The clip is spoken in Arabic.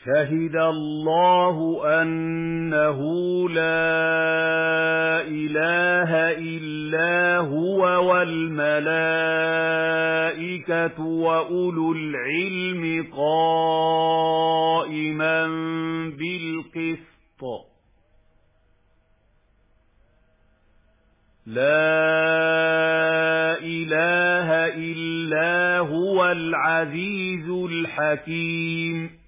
شهد الله أنه لا إله إلا هو والملائكة وأولو العلم قائما بالقسط لا إله إلا هو العزيز الحكيم